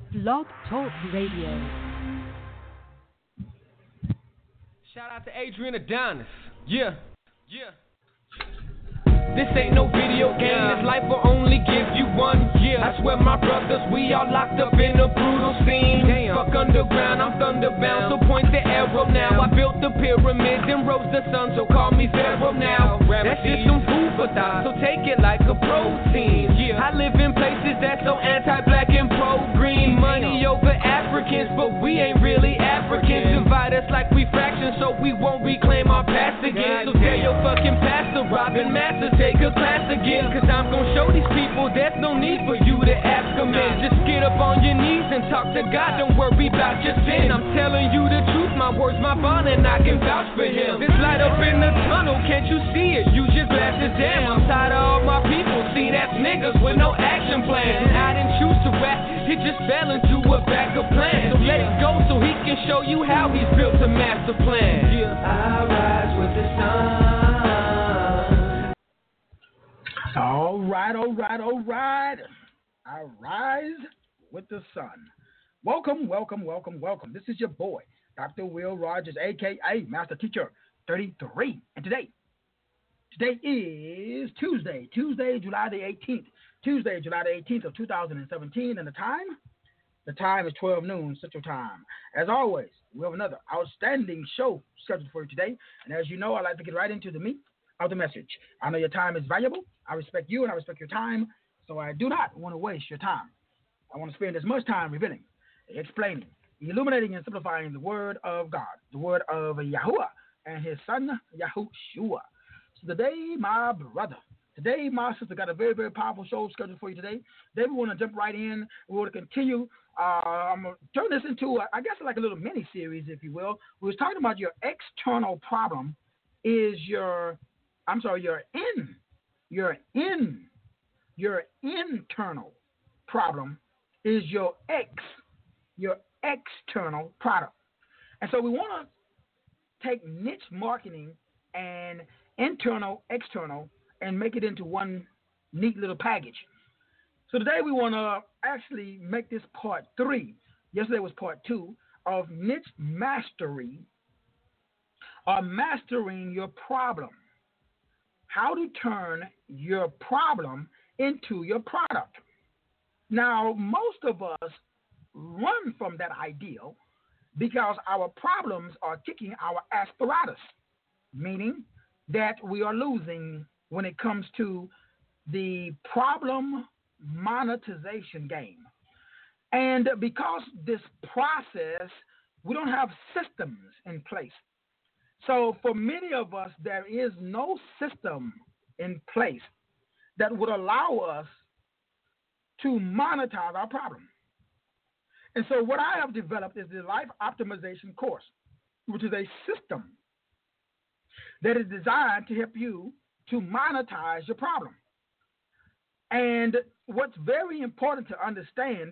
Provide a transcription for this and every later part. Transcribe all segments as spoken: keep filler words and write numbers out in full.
Blog Talk Radio. Shout out to Adrian Adonis. Yeah, yeah. This ain't no video game, this life will only give you one year. I swear my brothers, we all locked up in a brutal scene. Damn. Fuck underground, I'm thunderbound, so point the arrow now. I built the pyramids and rose the sun, so call me Pharaoh now. That's just some food for thought, so take it like a protein. Yeah. I live in places that's so anti-black and pro-green. Money over Africans, but we ain't really Africans. Divide us like we fractions, so we won't reclaim our past again. So tell your fucking pastor, Robin Masters, take a class again, cause I'm gon' show these people there's no need for you to ask them in. Just get up on your knees and talk to God, don't worry about your sin. I'm telling you the truth, my words, my bond, and I can vouch for him. This light up in the tunnel, can't you see it? Use your glasses, damn, I'm tired of all my people. See, that's niggas with no action plan. And I didn't choose to rap, it just fell into a backup plan. So let it go so he can show you how he's built a master plan. Yeah. I rise with the sun. All right, all right, all right. I rise with the sun. Welcome, welcome, welcome, welcome. This is your boy, Doctor Will Rogers, a k a. Master Teacher thirty-three. And today, today is Tuesday, Tuesday, July the eighteenth. Tuesday, July the eighteenth of two thousand seventeen. And the time? The time is twelve noon Central Time. As always, we have another outstanding show scheduled for you today. And as you know, I like to get right into the meat of the message. I know your time is valuable. I respect you and I respect your time, so I do not want to waste your time. I want to spend as much time revealing, explaining, illuminating, and simplifying the word of God, the word of Yahuwah and his son, Yahushua. So today, my brother, today, my sister, got a very, very powerful show scheduled for you today. Today, we want to jump right in. We want to continue. Uh, I'm going to turn this into, I guess, like a little mini-series, if you will. We was talking about your external problem is your, I'm sorry, your in Your in, your internal problem is your ex, your external product. And so we want to take niche marketing and internal, external, and make it into one neat little package. So today we want to actually make this part three. Yesterday was part two of niche mastery, or mastering your problem. How to turn your problem into your product. Now, most of us run from that ideal because our problems are kicking our aspiratus, meaning that we are losing when it comes to the problem monetization game. And because this process, we don't have systems in place. So for many of us, there is no system in place that would allow us to monetize our problem. And so what I have developed is the Life Optimization course, which is a system that is designed to help you to monetize your problem. And what's very important to understand,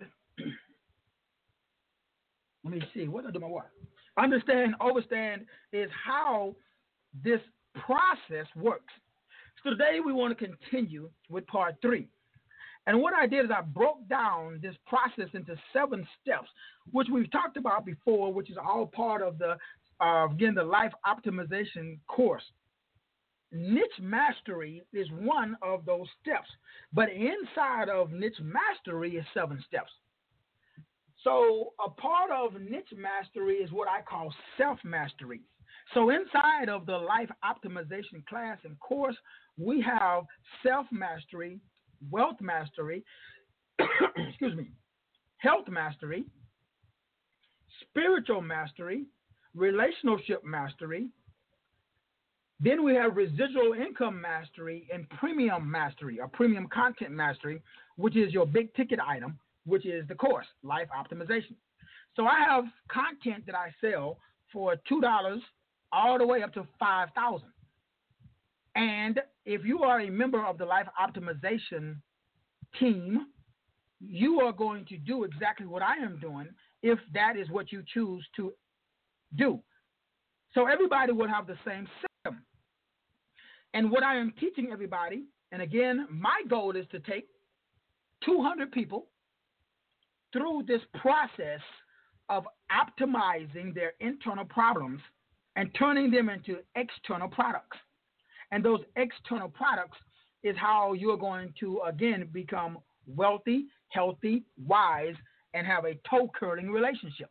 let me see, what did I do my what? Understand, understand is how this process works. So today we want to continue with part three. And what I did is I broke down this process into seven steps, which we've talked about before, which is all part of the, uh, again, the Life Optimization course. Niche mastery is one of those steps, but inside of niche mastery is seven steps. So a part of niche mastery is what I call self-mastery. So inside of the Life Optimization class and course, we have self-mastery, wealth mastery, excuse me, health mastery, spiritual mastery, relationship mastery. Then we have residual income mastery and premium mastery, or premium content mastery, which is your big ticket item, which is the course, Life Optimization. So I have content that I sell for two dollars all the way up to five thousand dollars. And if you are a member of the Life Optimization team, you are going to do exactly what I am doing if that is what you choose to do. So everybody will have the same system. And what I am teaching everybody, and again, my goal is to take two hundred people through this process of optimizing their internal problems and turning them into external products. And those external products is how you're going to, again, become wealthy, healthy, wise, and have a toe-curling relationship.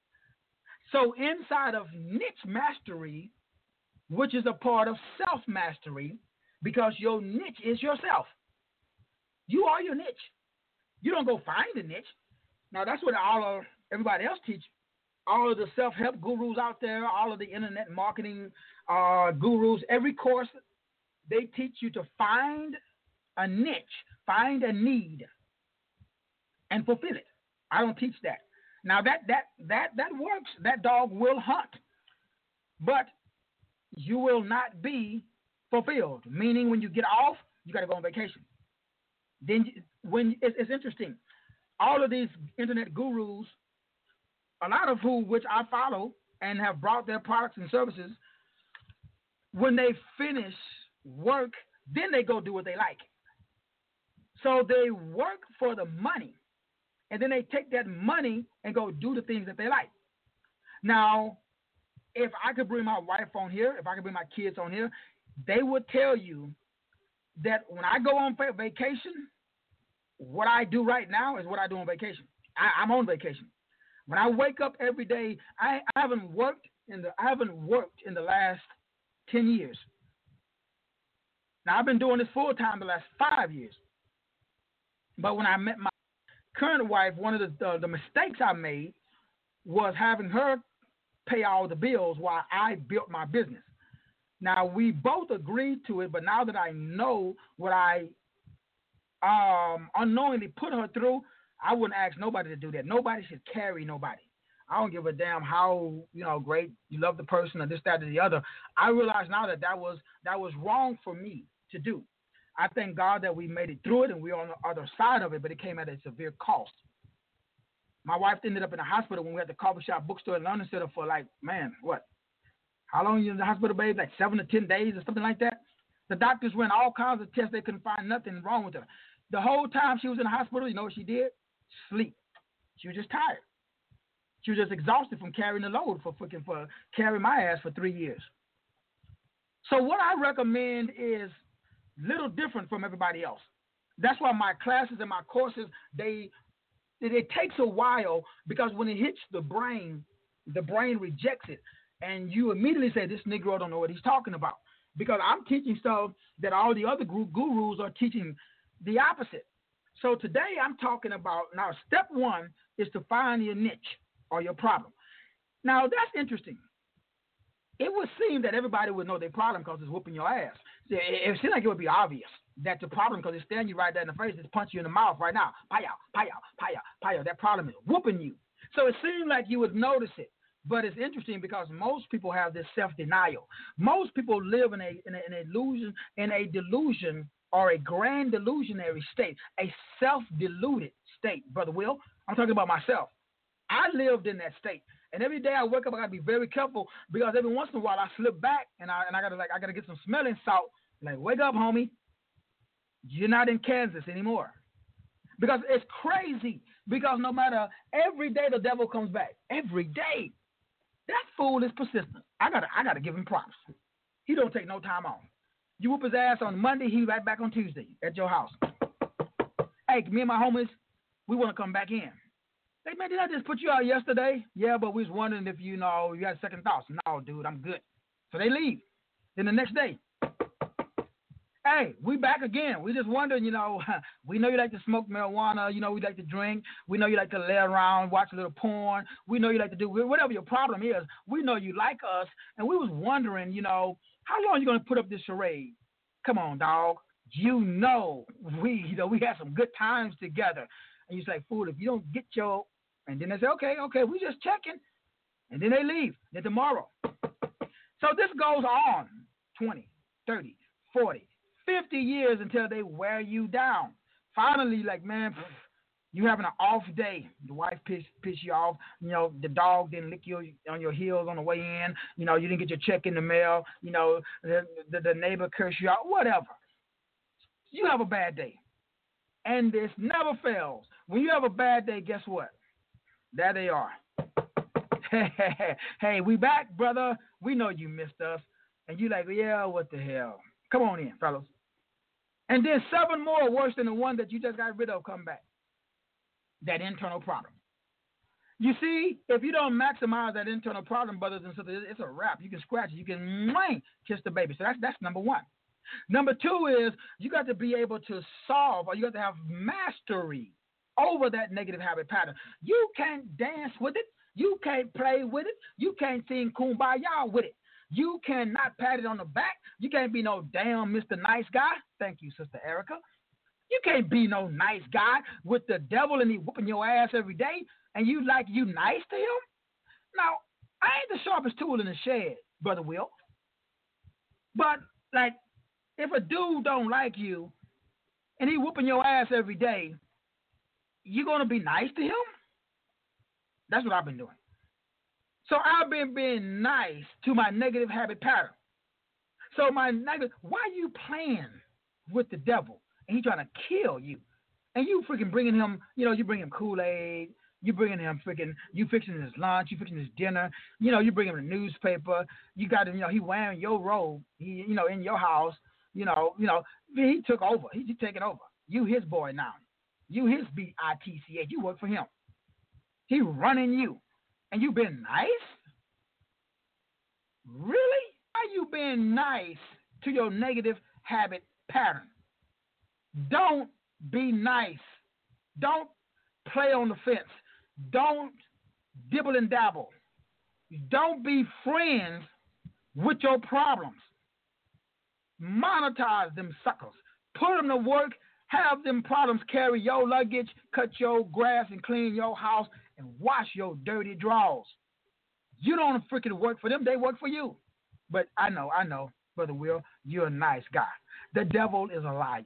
So inside of niche mastery, which is a part of self-mastery, because your niche is yourself. You are your niche. You don't go find a niche. Now, that's what all of everybody else teach. All of the self-help gurus out there, all of the internet marketing uh, gurus, every course, they teach you to find a niche, find a need, and fulfill it. I don't teach that. Now, that that that that works. That dog will hunt. But you will not be fulfilled, meaning when you get off, you got to go on vacation. Then when it's, it's interesting, all of these internet gurus, a lot of who which I follow and have brought their products and services, when they finish work, then they go do what they like. So they work for the money, and then they take that money and go do the things that they like. Now, if I could bring my wife on here, if I could bring my kids on here, they would tell you that when I go on vacation, what I do right now is what I do on vacation. I, I'm on vacation. When I wake up every day, I, I haven't worked in the I haven't worked in the last ten years. Now I've been doing this full time the last five years. But when I met my current wife, one of the uh, the mistakes I made was having her pay all the bills while I built my business. Now, we both agreed to it, but now that I know what I um, unknowingly put her through, I wouldn't ask nobody to do that. Nobody should carry nobody. I don't give a damn how, you know, great you love the person or this, that, or the other. I realize now that that was, that was wrong for me to do. I thank God that we made it through it and we're on the other side of it, but it came at a severe cost. My wife ended up in the hospital when we had the coffee shop bookstore in London Center for like, man, what? How long you in the hospital, babe? Like seven to ten days or something like that? The doctors ran all kinds of tests. They couldn't find nothing wrong with her. The whole time she was in the hospital, you know what she did? Sleep. She was just tired. She was just exhausted from carrying the load for freaking for carrying my ass for three years. So what I recommend is little different from everybody else. That's why my classes and my courses, they it, it takes a while because when it hits the brain, the brain rejects it. And you immediately say, this Negro don't know what he's talking about. Because I'm teaching stuff that all the other gurus are teaching the opposite. So today I'm talking about, now step one is to find your niche or your problem. Now that's interesting. It would seem that everybody would know their problem because it's whooping your ass. It seems like it would be obvious that the problem, because it's staring you right there in the face, it's punching you in the mouth right now. Paya, paya, paya, paya. That problem is whooping you. So it seems like you would notice it. But it's interesting because most people have this self-denial. Most people live in a, in a, in a illusion, in a delusion or a grand delusionary state, a self-deluded state, Brother Will. I'm talking about myself. I lived in that state. And every day I wake up, I gotta be very careful because every once in a while I slip back and I and I gotta like I gotta get some smelling salt. Like, wake up, homie. You're not in Kansas anymore. Because it's crazy. Because no matter every day the devil comes back. Every day. That fool is persistent. I gotta I gotta give him props. He don't take no time off. You whoop his ass on Monday, he right back on Tuesday at your house. Hey, me and my homies, we wanna come back in. Hey, man, did I just put you out yesterday? Yeah, but we was wondering if, you know, you had second thoughts. No, dude, I'm good. So they leave. Then the next day, hey, we back again. We just wondering, you know, we know you like to smoke marijuana. You know, we like to drink. We know you like to lay around, watch a little porn. We know you like to do whatever your problem is. We know you like us. And we was wondering, you know, how long are you going to put up this charade? Come on, dog. You know, we, you know, we had some good times together. And you say, fool, if you don't get your... And then they say, okay, okay, we just checking. And then they leave. Then tomorrow. So this goes on twenty, thirty, forty, fifty years until they wear you down. Finally, like, man, you having an off day. The wife piss, piss you off. You know, the dog didn't lick you on your heels on the way in. You know, you didn't get your check in the mail. You know, the, the, the neighbor cursed you out. Whatever. You have a bad day. And this never fails. When you have a bad day, guess what? There they are. Hey, we back, brother. We know you missed us. And you like, yeah, what the hell? Come on in, fellas. And then seven more worse than the one that you just got rid of come back. That internal problem. You see, if you don't maximize that internal problem, brothers and sisters, it's a wrap. You can scratch it. You can mwah, kiss the baby. So that's that's number one. Number two is you got to be able to solve, or you got to have mastery over that negative habit pattern. You can't dance with it. You can't play with it. You can't sing kumbaya with it. You cannot pat it on the back. You can't be no damn Mister Nice Guy. Thank you, Sister Erica. You can't be no nice guy with the devil and he whooping your ass every day and you like you nice to him? Now, I ain't the sharpest tool in the shed, Brother Will. But, like, if a dude don't like you and he whooping your ass every day, you going to be nice to him? That's what I've been doing. So I've been being nice to my negative habit pattern. So my negative, why are you playing with the devil and he trying to kill you? And you freaking bringing him, you know, you bring him Kool-Aid, you bringing him freaking, you fixing his lunch, you fixing his dinner, you know, you bring him the newspaper, you got him, you know, he wearing your robe, he, you know, in your house, you know, you know, he took over, he, he taking over. You his boy now. You his B I T C H, you work for him. He running you. And you been nice? Really? Are you being nice to your negative habit pattern? Don't be nice. Don't play on the fence. Don't dibble and dabble. Don't be friends with your problems. Monetize them suckers. Put them to work. Have them problems carry your luggage, cut your grass, and clean your house, and wash your dirty drawers. You don't freaking work for them. They work for you. But I know, I know, Brother Will, you're a nice guy. The devil is a liar.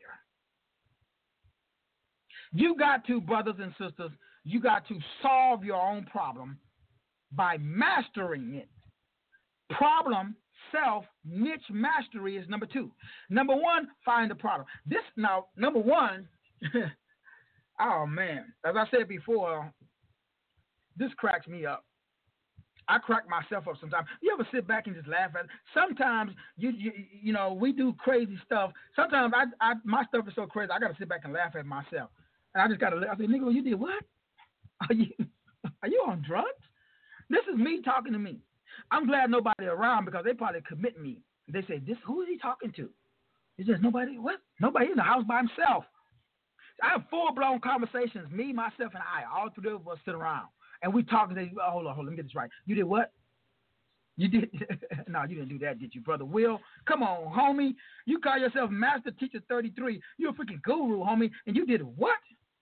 You got to, brothers and sisters, you got to solve your own problem by mastering it. Problem, self, niche mastery is number two. Number one, find the problem. This, now, number one, oh, man, as I said before, this cracks me up. I crack myself up sometimes. You ever sit back and just laugh at it? Sometimes, you you, you know, we do crazy stuff. Sometimes I, I my stuff is so crazy, I got to sit back and laugh at myself. And I just got to, I say, nigga, you did what? Are you, are you on drugs? This is me talking to me. I'm glad nobody around because they probably commit me. They say, this, who is he talking to? Is just nobody, what? Nobody in the house by himself. I have full-blown conversations, me, myself, and I, all three of us sit around. And we talk, and they, oh, hold on, hold on, let me get this right. You did what? You did? No, you didn't do that, did you, Brother Will? Come on, homie. You call yourself Master Teacher thirty-three. You're a freaking guru, homie, and you did what?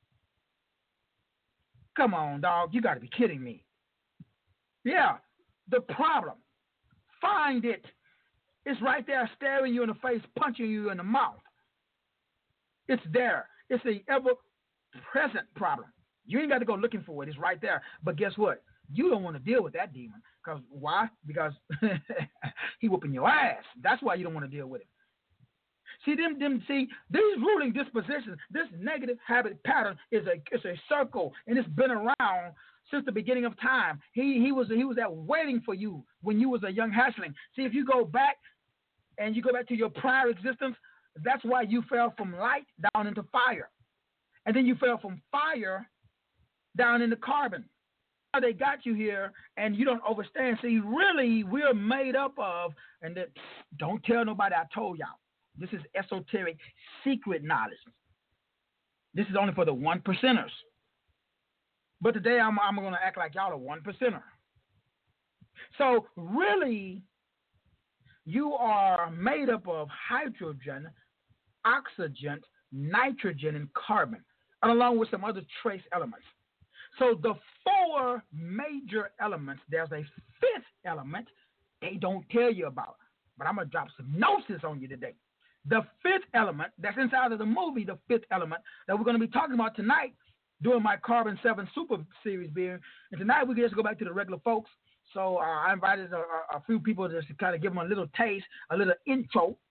Come on, dog. You got to be kidding me. Yeah, the problem. Find it. It's right there staring you in the face, punching you in the mouth. It's there. It's an ever-present problem. You ain't got to go looking for it. It's right there. But guess what? You don't want to deal with that demon. Because why? Because he whooping your ass. That's why you don't want to deal with him. See, them, them, see, these ruling dispositions, this negative habit pattern is a, it's a circle, and it's been around since the beginning of time. He, he was, he was there waiting for you when you was a young hatchling. See, if you go back and you go back to your prior existence, that's why you fell from light down into fire, and then you fell from fire down into carbon. Now they got you here, and you don't understand. See, really, we're made up of, and that, don't tell nobody I told y'all. This is esoteric, secret knowledge. This is only for the one percenters. But today I'm, I'm going to act like y'all are one percenter. So really, you are made up of hydrogen, oxygen, nitrogen, and carbon, and along with some other trace elements. So the four major elements, there's a fifth element they don't tell you about. But I'm going to drop some gnosis on you today. The fifth element that's inside of the movie, the fifth element that we're going to be talking about tonight during my Carbon seven Super Series beer. And tonight we can just go back to the regular folks. So uh, I invited a, a few people just to kind of give them a little taste, a little intro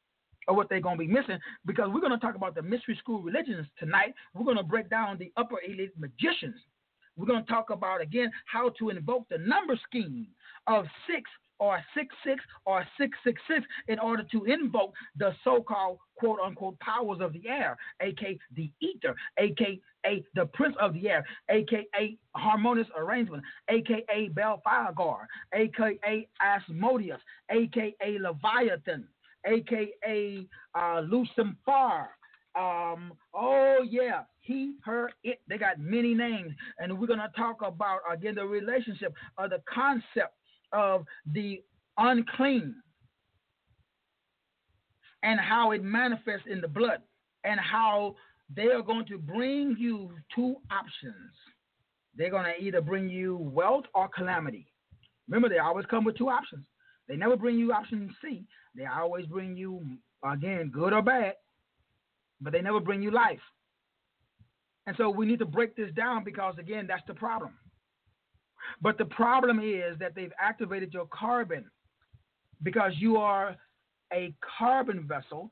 or what they're going to be missing, because we're going to talk about the mystery school religions tonight. We're going to break down the upper elite magicians. We're going to talk about, again, how to invoke the number scheme of six or six six or six six six in order to invoke the so-called quote-unquote powers of the air, a k a the ether, a k a the prince of the air, a k a harmonious arrangement, a k a Belphegor, a k a Asmodeus, a k a Leviathan, a k a uh, Lucifer. Um, oh, yeah, he, her, it. They got many names. And we're going to talk about, again, the relationship or the concept of the unclean and how it manifests in the blood, and how they are going to bring you two options. They're going to either bring you wealth or calamity. Remember, they always come with two options. They never bring you option C. They always bring you, again, good or bad, but they never bring you life. And so we need to break this down because, again, that's the problem. But the problem is that they've activated your carbon, because you are a carbon vessel,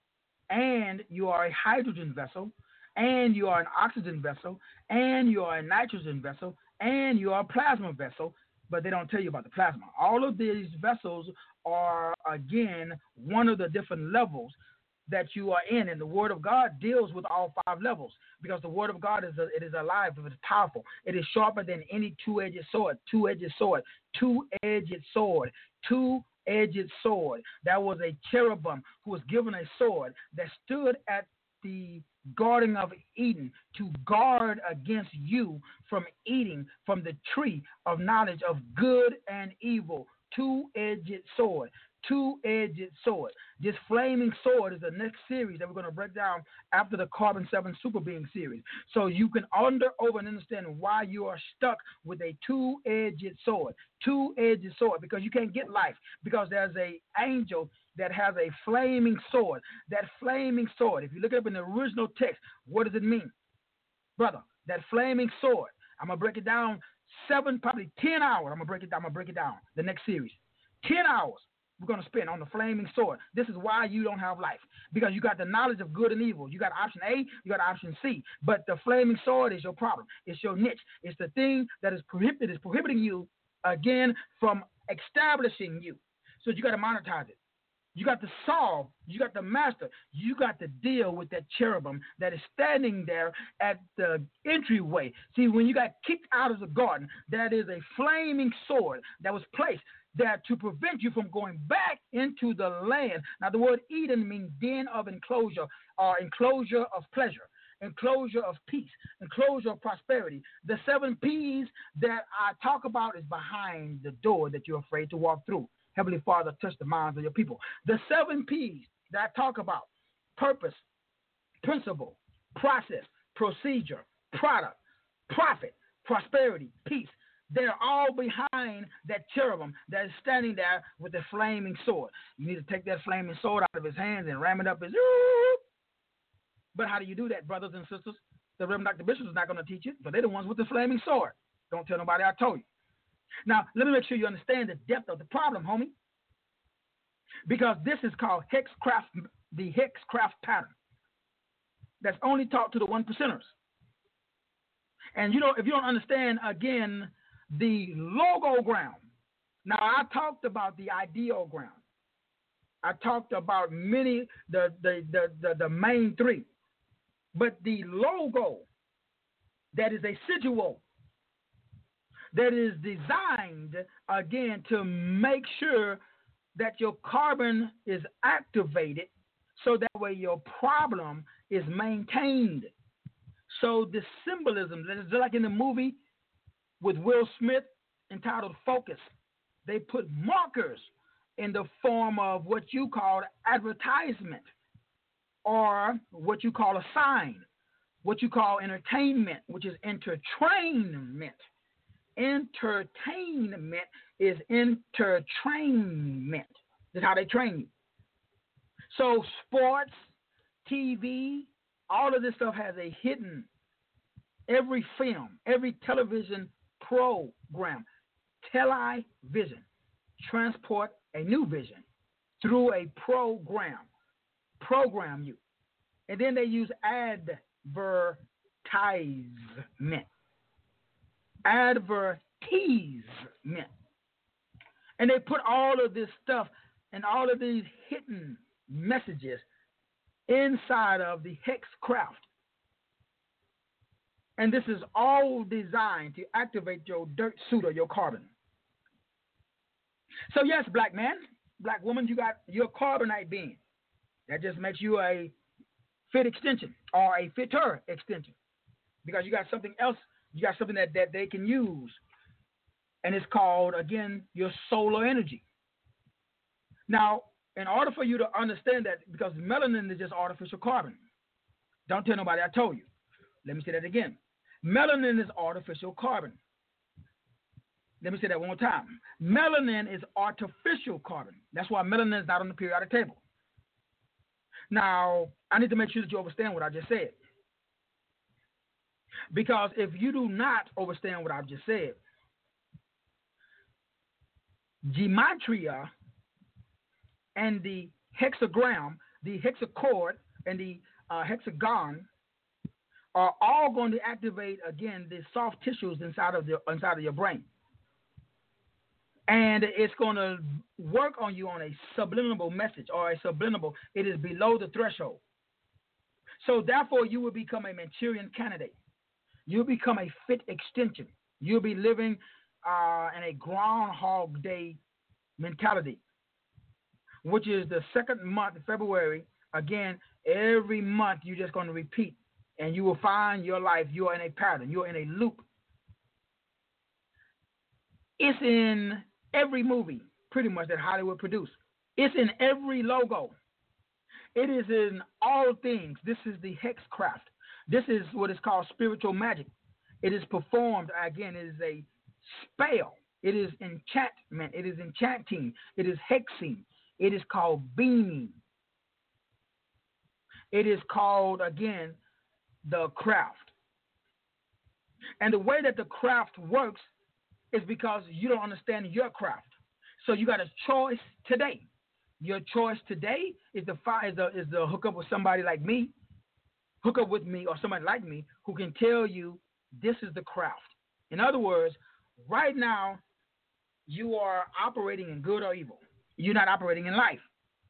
and you are a hydrogen vessel, and you are an oxygen vessel, and you are a nitrogen vessel, and you are a plasma vessel, but they don't tell you about the plasma. All of these vessels are, again, one of the different levels that you are in, and the Word of God deals with all five levels, because the Word of God is a, it is alive, it is powerful, it is sharper than any two-edged sword, two-edged sword, two-edged sword, two-edged sword. That was a cherubim who was given a sword that stood at the Garden of Eden to guard against you from eating from the tree of knowledge of good and evil. Two-edged sword. Two-edged sword. This flaming sword is the next series that we're going to break down after the Carbon seven Super Being series. So you can under, over, and understand why you are stuck with a two-edged sword. Two-edged sword, because you can't get life, because there's a angel that has a flaming sword. That flaming sword, if you look it up in the original text, what does it mean? Brother, that flaming sword, I'm going to break it down seven, probably ten hours. I'm going to break it down. I'm going to break it down the next series. ten hours. We're going to spend on the flaming sword. This is why you don't have life, because you got the knowledge of good and evil. You got option A, you got option C, but the flaming sword is your problem. It's your niche. It's the thing that is prohibited, is prohibiting you, again, from establishing you. So you got to monetize it. You got to solve. You got to master. You got to deal with that cherubim that is standing there at the entryway. See, when you got kicked out of the garden, that is a flaming sword that was placed that to prevent you from going back into the land. Now, the word Eden means den of enclosure, or enclosure of pleasure, enclosure of peace, enclosure of prosperity. The seven P's that I talk about is behind the door that you're afraid to walk through. Heavenly Father, touch the minds of your people. The seven P's that I talk about: purpose, principle, process, procedure, product, profit, prosperity, peace. They're all behind that cherubim that is standing there with the flaming sword. You need to take that flaming sword out of his hands and ram it up his. But how do you do that, brothers and sisters? The Reverend Doctor Bishop is not going to teach it, but they're the ones with the flaming sword. Don't tell nobody I told you. Now, let me make sure you understand the depth of the problem, homie. Because this is called hexcraft, the hexcraft pattern. That's only taught to the one percenters. And you know, if you don't understand, again, the logogram. Now, I talked about the ideogram. I talked about many, the, the, the, the, the main three. But the logo, that is a sigil, that is designed, again, to make sure that your carbon is activated so that way your problem is maintained. So the symbolism, that is like in the movie with Will Smith entitled Focus, they put markers in the form of what you call advertisement, or what you call a sign, what you call entertainment, which is entertainment. Entertainment is entertainment. That's how they train you. So sports, T V, all of this stuff has a hidden, every film, every television program, television, transport a new vision through a program. program you. And then they use advertisement. Advertisement. And they put all of this stuff and all of these hidden messages inside of the hex craft. And this is all designed to activate your dirt suit or your carbon. So yes, black man, black woman, you got your carbonite being. That just makes you a fit extension or a fitter extension. Because you got something else, you got something that, that they can use. And it's called, again, your solar energy. Now, in order for you to understand that, because melanin is just artificial carbon. Don't tell nobody I told you. Let me say that again. Melanin is artificial carbon. Let me say that one more time. Melanin is artificial carbon. That's why melanin is not on the periodic table. Now, I need to make sure that you understand what I just said. Because if you do not understand what I've just said, gematria and the hexagram, the hexachord, and the uh, hexagon are all going to activate, again, the soft tissues inside of the inside of your brain. And it's going to work on you on a subliminal message or a subliminal. It is below the threshold. So therefore, you will become a Manchurian candidate. You'll become a fit extension. You'll be living uh, in a Groundhog Day mentality, which is the second month, February. Again, every month you're just going to repeat, and you will find your life, you are in a pattern, you're in a loop. It's in every movie, pretty much, that Hollywood produced. It's in every logo. It is in all things. This is the hexcraft. This is what is called spiritual magic. It is performed, again, it is a spell. It is enchantment. It is enchanting. It is hexing. It is called beaming. It is called, again, the craft. And the way that the craft works is because you don't understand your craft. So you got a choice today. Your choice today is the is the is the hook up with somebody like me, hook up with me or somebody like me who can tell you this is the craft. In other words, right now you are operating in good or evil. You're not operating in life.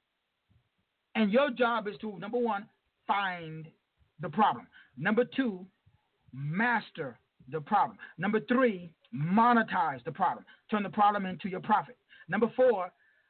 And your job is to, number one, find the problem. Number two, master the problem. Number three, monetize the problem. Turn the problem into your profit. Number four,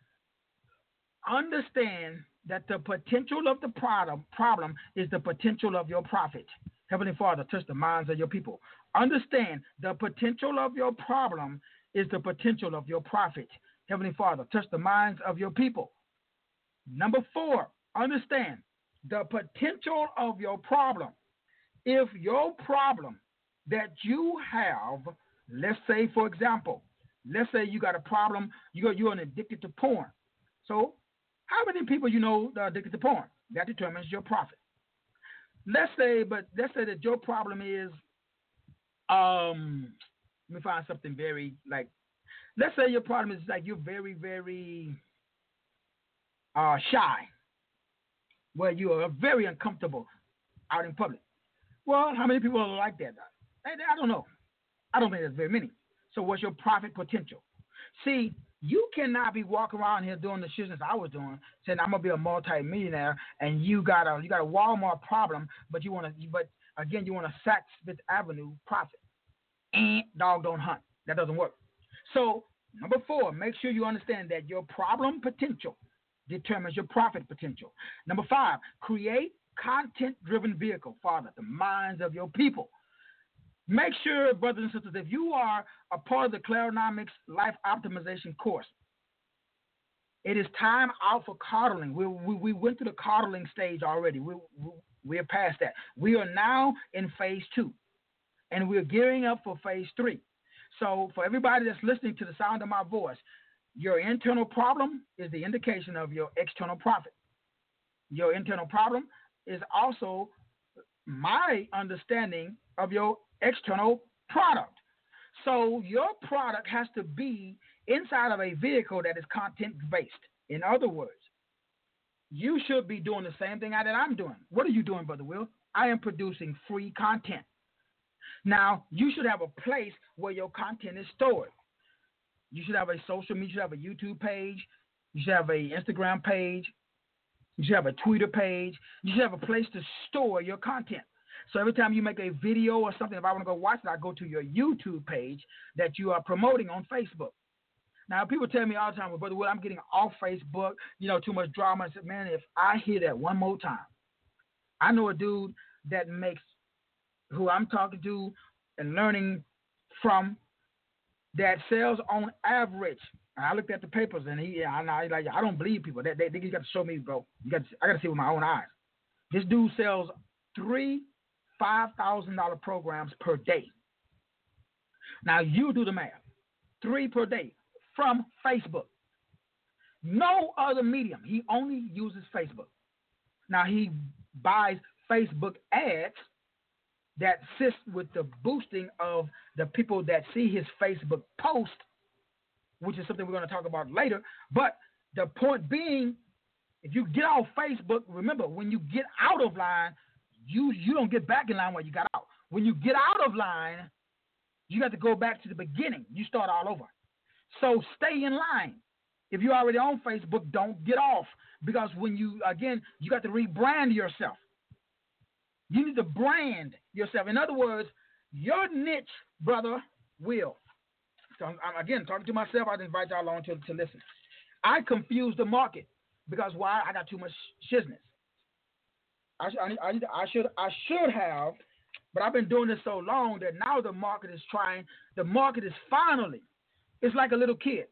understand that the potential of the problem, problem is the potential of your profit. Heavenly Father, touch the minds of your people. Understand the potential of your problem is the potential of your profit. Heavenly Father, touch the minds of your people. Number four, understand the potential of your problem. If your problem that you have, let's say, for example, let's say you got a problem, you're, you're addicted to porn. So how many people you know are addicted to porn? That determines your profit. Let's say, but let's say that your problem is, um, let me find something very, like, let's say your problem is like you're very, very uh, shy, where you are very uncomfortable out in public. Well, how many people are like that? I, I don't know. I don't think there's very many. So what's your profit potential? See, you cannot be walking around here doing the shit that I was doing, saying I'm gonna be a multi-millionaire, and you got a you got a Walmart problem, but you want to, but again you want a Saks Fifth Avenue profit. And dog don't hunt. That doesn't work. So number four, make sure you understand that your problem potential determines your profit potential. Number five, create content-driven vehicle, Father, the minds of your people. Make sure, brothers and sisters, if you are a part of the Clarinomics Life Optimization course, it is time out for coddling. We, we, we went through the coddling stage already. We, we, we're past that. We are now in phase two, and we're gearing up for phase three. So for everybody that's listening to the sound of my voice, your internal problem is the indication of your external profit. Your internal problem is also my understanding of your external product. So your product has to be inside of a vehicle that is content based. In other words, you should be doing the same thing that I'm doing. What are you doing, Brother Will? I am producing free content. Now, you should have a place where your content is stored. You should have a social media, you should have a YouTube page, you should have an Instagram page, you should have a Twitter page, you should have a place to store your content. So every time you make a video or something, if I want to go watch it, I go to your YouTube page that you are promoting on Facebook. Now, people tell me all the time, well, Brother Will, I'm getting off Facebook, you know, too much drama. I said, man, if I hear that one more time, I know a dude that makes, who I'm talking to and learning from, that sells on average. And I looked at the papers, and he, I, I like, I don't believe people. They, they, they got to show me, bro. You got, to, I got to see with my own eyes. This dude sells three five thousand dollar programs per day. Now you do the math. Three per day from Facebook. No other medium. He only uses Facebook. Now he buys Facebook ads that assist with the boosting of the people that see his Facebook post, which is something we're going to talk about later. But the point being, if you get off Facebook, remember, when you get out of line, you, you don't get back in line where you got out. When you get out of line, you got to go back to the beginning. You start all over. So stay in line. If you're already on Facebook, don't get off. Because when you, again, you got to rebrand yourself. You need to brand yourself. In other words, your niche, Brother Will. So I'm, I'm, again, talking to myself, I'd invite y'all on to, to listen. I confuse the market because why? I got too much shizness. I, I, I, I should I should have, but I've been doing this so long that now the market is trying, the market is finally, it's like a little kid.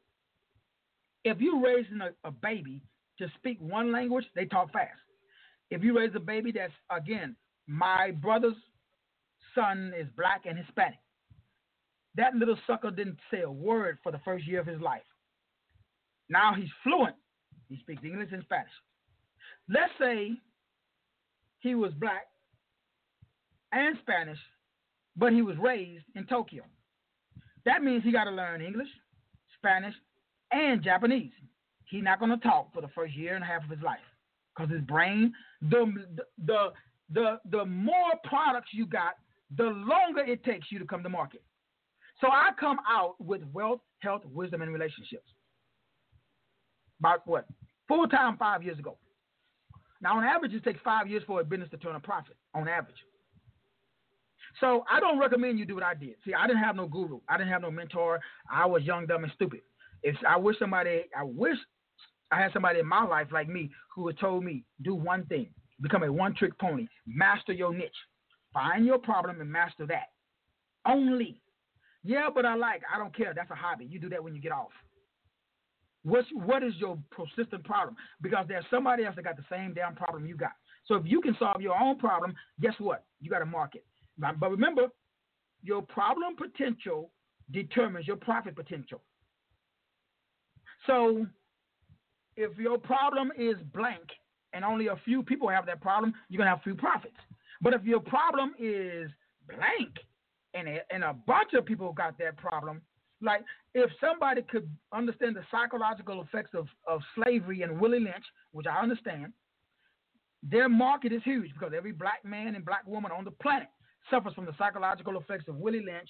If you're raising a, a baby to speak one language, they talk fast. If you raise a baby that's, again, my brother's son is black and Hispanic, that little sucker didn't say a word for the first year of his life. Now he's fluent. He speaks English and Spanish. Let's say he was black and Spanish, but he was raised in Tokyo. That means he got to learn English, Spanish, and Japanese. He's not going to talk for the first year and a half of his life because his brain, the, the, the, the more products you got, the longer it takes you to come to market. So I come out with wealth, health, wisdom, and relationships. About what? Full time five years ago. Now, on average, it takes five years for a business to turn a profit, on average. So I don't recommend you do what I did. See, I didn't have no guru. I didn't have no mentor. I was young, dumb, and stupid. If I wish somebody, I wish I had somebody in my life like me who had told me, do one thing, become a one-trick pony, master your niche. Find your problem and master that. Only. Yeah, but I like, I don't care. That's a hobby. You do that when you get off. What's, what is your persistent problem? Because there's somebody else that got the same damn problem you got. So if you can solve your own problem, guess what? You got to market. But remember, your problem potential determines your profit potential. So if your problem is blank and only a few people have that problem, you're going to have few profits. But if your problem is blank and a, and a bunch of people got that problem, like if somebody could understand the psychological effects of, of slavery and Willie Lynch, which I understand, their market is huge because every black man and black woman on the planet suffers from the psychological effects of Willie Lynch.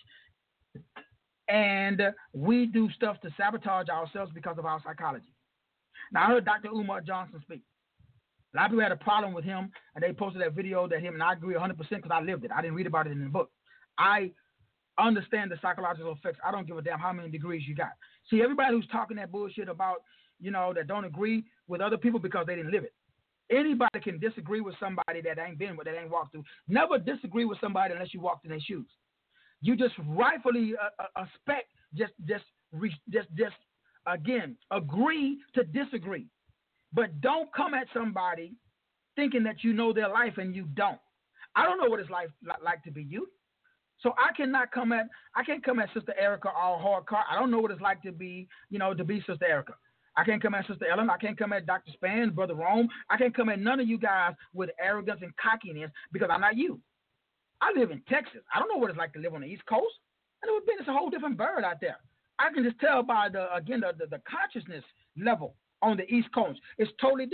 And we do stuff to sabotage ourselves because of our psychology. Now, I heard Doctor Umar Johnson speak. A lot of people had a problem with him, and they posted that video that him, and I agree one hundred percent because I lived it. I didn't read about it in the book. I understand the psychological effects. I don't give a damn how many degrees you got. See, everybody who's talking that bullshit about, you know, that don't agree with other people because they didn't live it. Anybody can disagree with somebody that ain't been with, that ain't walked through. Never disagree with somebody unless you walked in their shoes. You just rightfully uh, uh, expect, just, just, just, just, again, agree to disagree. But don't come at somebody thinking that you know their life and you don't. I don't know what it's like, like to be you. So I cannot come at, I can't come at Sister Erica all hardcore. I don't know what it's like to be, you know, to be Sister Erica. I can't come at Sister Ellen. I can't come at Doctor Span, Brother Rome. I can't come at none of you guys with arrogance and cockiness because I'm not you. I live in Texas. I don't know what it's like to live on the East Coast. I never been. It's a whole different bird out there. I can just tell by the, again, the, the, the consciousness level on the East Coast. It's totally different.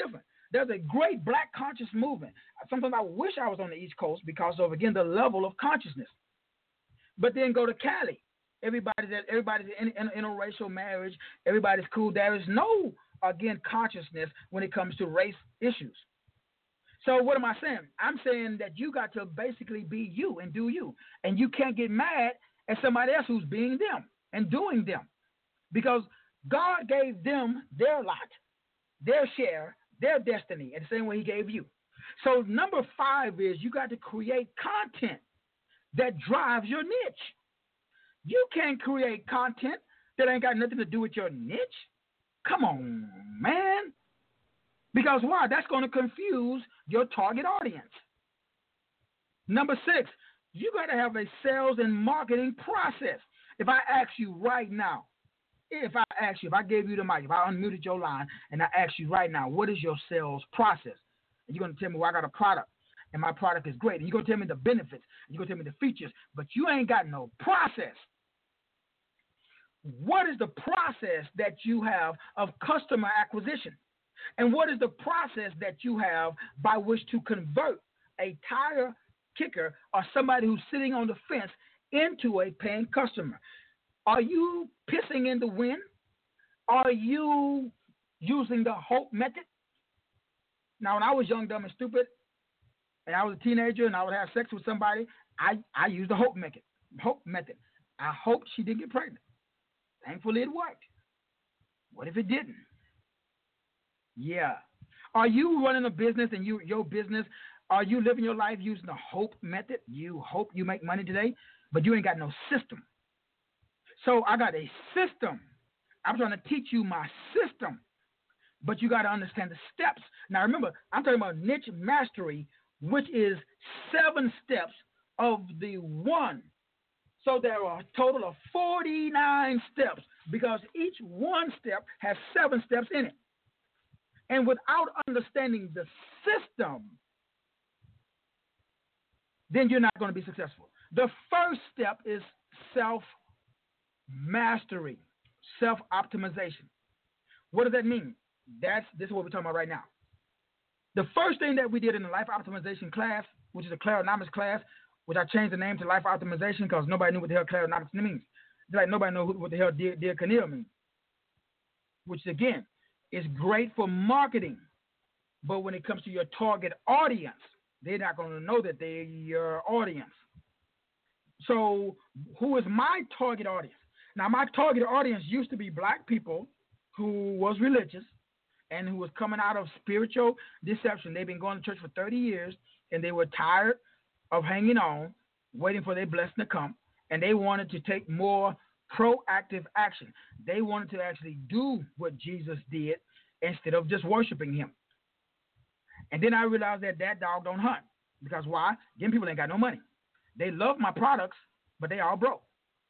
There's a great black conscious movement. Sometimes I wish I was on the East Coast because of, again, the level of consciousness. But then go to Cali. Everybody's at, everybody's in, in interracial marriage. Everybody's cool. There is no, again, consciousness when it comes to race issues. So what am I saying? I'm saying that you got to basically be you and do you. And you can't get mad at somebody else who's being them and doing them. Because God gave them their lot, their share, their destiny, in the same way he gave you. So number five is you got to create content that drives your niche. You can't create content that ain't got nothing to do with your niche. Come on, man. Because why? That's going to confuse your target audience. Number six, you got to have a sales and marketing process. If I ask you right now, if I ask you, if I gave you the mic, if I unmuted your line and I ask you right now, what is your sales process? And you're going to tell me, well, I got a product and my product is great. And you're going to tell me the benefits. And you're going to tell me the features, but you ain't got no process. What is the process that you have of customer acquisition? And what is the process that you have by which to convert a tire kicker or somebody who's sitting on the fence into a paying customer? Are you pissing in the wind? Are you using the hope method? Now, when I was young, dumb, and stupid, and I was a teenager and I would have sex with somebody, I, I used the hope method. Hope method. I hoped she didn't get pregnant. Thankfully, it worked. What if it didn't? Yeah. Are you running a business and you your business, are you living your life using the hope method? You hope you make money today, but you ain't got no system. So I got a system. I'm trying to teach you my system, but you got to understand the steps. Now, remember, I'm talking about niche mastery, which is seven steps of the one. So there are a total of forty-nine steps because each one step has seven steps in it. And without understanding the system, then you're not going to be successful. The first step is self-mastery, self-optimization. What does that mean? That's this is what we're talking about right now. The first thing that we did in the life optimization class, which is a clarinomics class, which I changed the name to life optimization because nobody knew what the hell clarinomics means. It's like nobody knows what the hell diaconia means, which again is great for marketing, but when it comes to your target audience, they're not going to know that they're your audience. So who is my target audience? Now, my target audience used to be black people who was religious and who was coming out of spiritual deception. They've been going to church for thirty years, and they were tired of hanging on, waiting for their blessing to come, and they wanted to take more proactive action. They wanted to actually do what Jesus did instead of just worshiping him. And then I realized that that dog don't hunt. Because why? Them people ain't got no money. They love my products, but they all broke.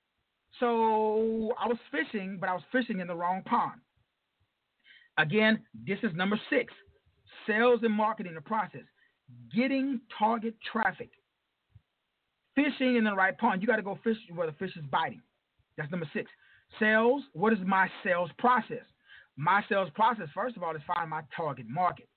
So I was fishing, but I was fishing in the wrong pond. Again, this is number six, sales and marketing, the process. Getting target traffic. Fishing in the right pond. You got to go fish where the fish is biting. That's number six. Sales, what is my sales process? My sales process, first of all, is find my target market.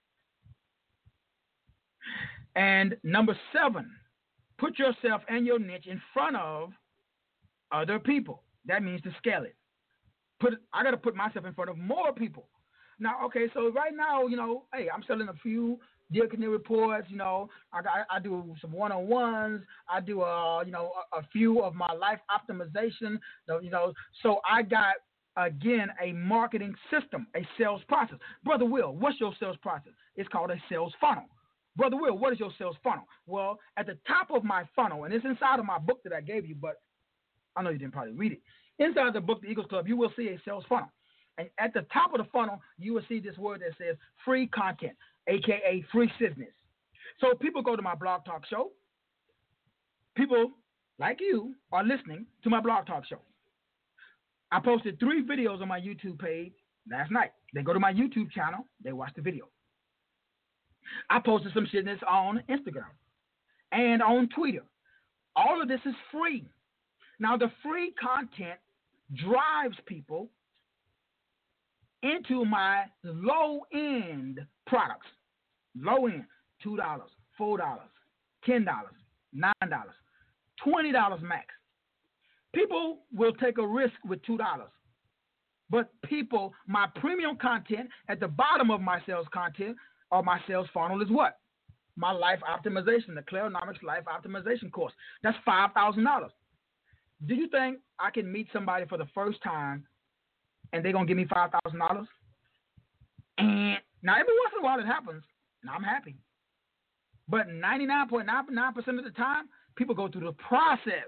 And number seven, put yourself and your niche in front of other people. That means to scale it. Put I got to put myself in front of more people. Now, okay, so right now, you know, hey, I'm selling a few Diaconia reports, you know, I, I, I do some one-on-ones, I do, uh, you know, a, a few of my life optimization, you know, so I got, again, a marketing system, a sales process. Brother Will, what's your sales process? It's called a sales funnel. Brother Will, what is your sales funnel? Well, at the top of my funnel, and it's inside of my book that I gave you, but I know you didn't probably read it. Inside the book, The Eagles Club, you will see a sales funnel. And at the top of the funnel, you will see this word that says free content, a k a free business. So people go to my blog talk show. People like you are listening to my blog talk show. I posted three videos on my YouTube page last night. They go to my YouTube channel. They watch the video. I posted some shit that's on Instagram and on Twitter. All of this is free. Now, the free content drives people into my low-end products. Low end, two dollars, four dollars, ten dollars, nine dollars, twenty dollars max. People will take a risk with two dollars. But people, my premium content at the bottom of my sales content or my sales funnel is what? My life optimization, the Clarinomics Life Optimization course. That's five thousand dollars. Do you think I can meet somebody for the first time and they're going to give me five thousand dollars? And now, every once in a while it happens, and I'm happy. But ninety-nine point nine nine percent of the time, people go through the process.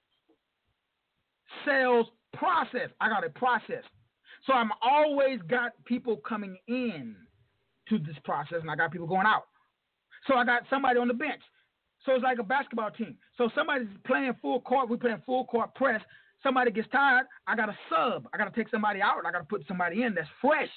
Sales process. I got a process. So I'm always got people coming in to this process, and I got people going out. So I got somebody on the bench. So it's like a basketball team. So somebody's playing full court. We're playing full court press. Somebody gets tired. I got a sub. I got to take somebody out. I got to put somebody in that's fresh.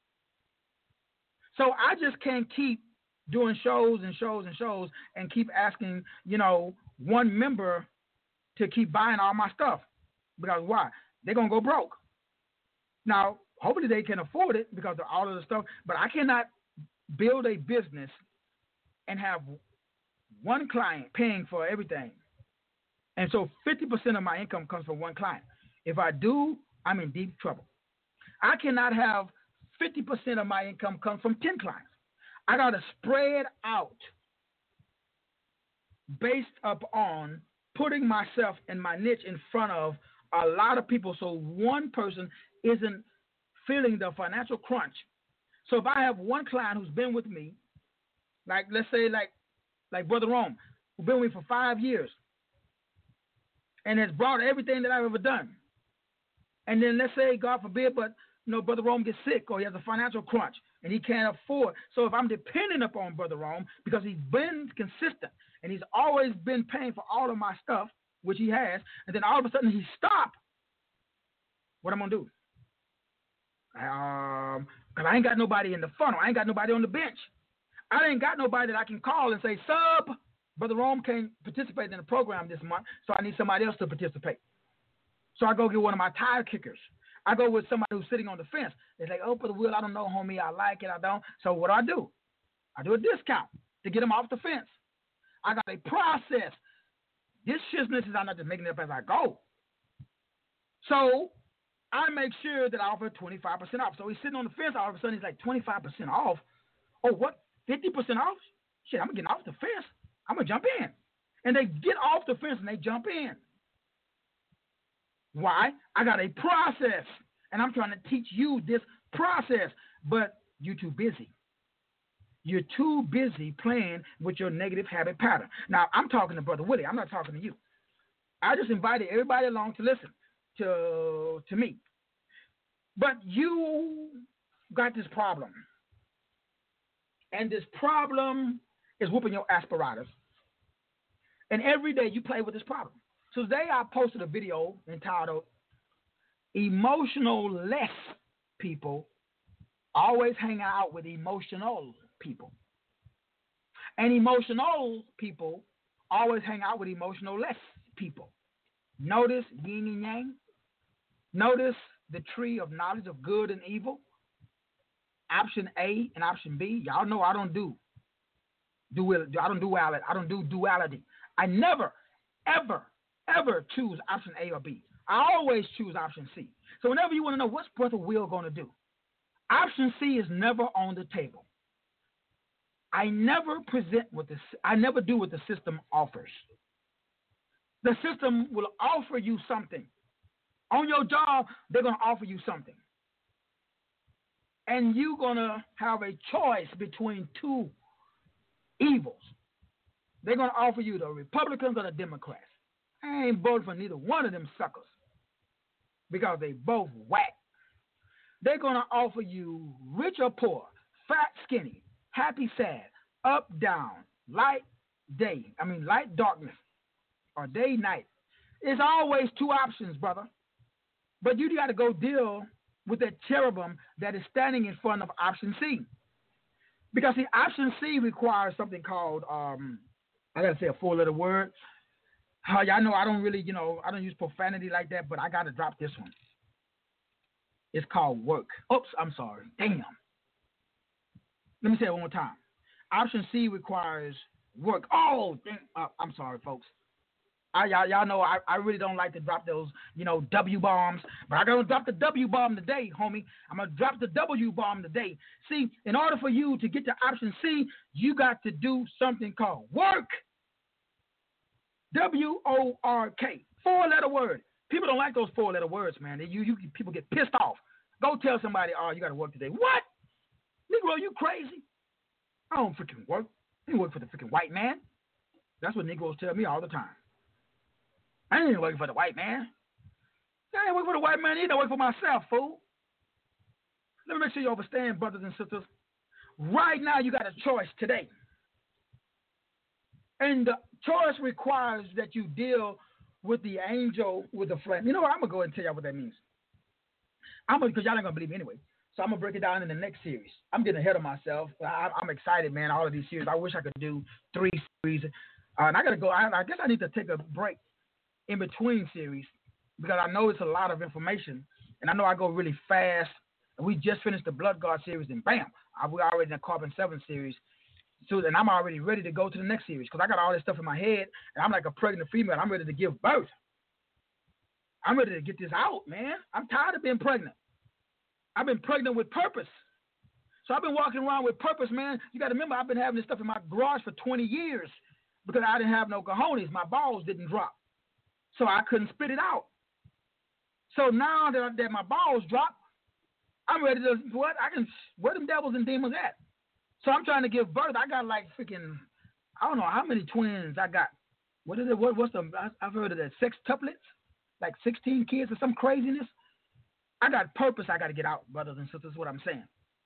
So I just can't keep doing shows and shows and shows and keep asking, you know, one member to keep buying all my stuff. Because why? They're going to go broke. Now, hopefully they can afford it because of all of the stuff, but I cannot build a business and have one client paying for everything. And so fifty percent of my income comes from one client. If I do, I'm in deep trouble. I cannot have fifty percent of my income come from ten clients. I got to spread out based upon putting myself and my niche in front of a lot of people so one person isn't feeling the financial crunch. So if I have one client who's been with me, like let's say like like Brother Rome, who's been with me for five years and has brought everything that I've ever done. And then let's say, God forbid, but you know, Brother Rome gets sick or he has a financial crunch and he can't afford. So if I'm dependent upon Brother Rome because he's been consistent and he's always been paying for all of my stuff, which he has, and then all of a sudden he stopped, what am I gonna do? Um, because I ain't got nobody in the funnel. I ain't got nobody on the bench. I ain't got nobody that I can call and say, sub, Brother Rome can't participate in the program this month, so I need somebody else to participate. So I go get one of my tire kickers. I go with somebody who's sitting on the fence. They're like, oh, Brother Will, I don't know, homie. I like it. I don't. So what do I do? I do a discount to get them off the fence. I got a process. This business is I'm not just making it up as I go. So I make sure that I offer twenty-five percent off. So he's sitting on the fence. All of a sudden, he's like twenty-five percent off. Oh, what? fifty percent off? Shit, I'm getting off the fence. I'm going to jump in. And they get off the fence and they jump in. Why? I got a process. And I'm trying to teach you this process. But you're too busy. You're too busy playing with your negative habit pattern. Now, I'm talking to Brother Willie. I'm not talking to you. I just invited everybody along to listen to, to me. But you got this problem. And this problem is whooping your aspiratus. And every day you play with this problem. So today I posted a video entitled, Emotional Less People Always Hang Out with Emotional People. And emotional people always hang out with emotional less people. Notice yin and yang. Notice the tree of knowledge of good and evil. Option A and option B. Y'all know I don't do dual. I don't duality. I don't do duality. I never, ever, ever choose option A or B. I always choose option C. So whenever you want to know what's Brother Will going to do, option C is never on the table. I never present what the I never do what the system offers. The system will offer you something. On your job, they're going to offer you something. And you're going to have a choice between two evils. They're going to offer you the Republicans or the Democrats. I ain't voting for neither one of them suckers because they both whack. They're going to offer you rich or poor, fat, skinny, happy, sad, up, down, light, day. I mean, light, darkness, or day, night. It's always two options, brother. But you got to go deal with that cherubim that is standing in front of option C. Because the option C requires something called, um, I got to say a four-letter word. Uh, y'all know I don't really, you know, I don't use profanity like that, but I got to drop this one. It's called work. Oops, I'm sorry. Damn. Let me say it one more time. Option C requires work. Oh, dang, uh, I'm sorry, folks. I, y'all, y'all know I, I really don't like to drop those, you know, W bombs, but I gotta drop the W bomb today, homie. I'm gonna drop the W bomb today. See, in order for you to get to option C, you got to do something called work. W O R K, four-letter word. People don't like those four-letter words, man. They, you, you people get pissed off. Go tell somebody, oh, you got to work today. What? Negro, you crazy? I don't freaking work. I ain't work for the freaking white man. That's what Negroes tell me all the time. I ain't working for the white man. I ain't working for the white man either. I work for myself, fool. Let me make sure you understand, brothers and sisters. Right now, you got a choice today. And the choice requires that you deal with the angel with the flame. You know what? I'm going to go ahead and tell y'all what that means. I'm gonna, because y'all ain't going to believe me anyway. So I'm going to break it down in the next series. I'm getting ahead of myself. I, I'm excited, man, all of these series. I wish I could do three series. Uh, and I got to go. I, I guess I need to take a break in between series because I know it's a lot of information and I know I go really fast. And we just finished the Blood God series and bam, I, we're already in the Carbon seven series. So, and I'm already ready to go to the next series because I got all this stuff in my head and I'm like a pregnant female. I'm ready to give birth. I'm ready to get this out, man. I'm tired of being pregnant. I've been pregnant with purpose. So I've been walking around with purpose, man. You got to remember, I've been having this stuff in my garage for twenty years because I didn't have no cojones. My balls didn't drop. So I couldn't spit it out. So now that, that my balls drop, I'm ready to, what? I can, where them devils and demons at? So I'm trying to give birth. I got like freaking, I don't know how many twins I got. What is it? What, what's the, I, I've heard of that, sextuplets? Like sixteen kids or some craziness? I got purpose I got to get out, brothers and sisters, is what I'm saying.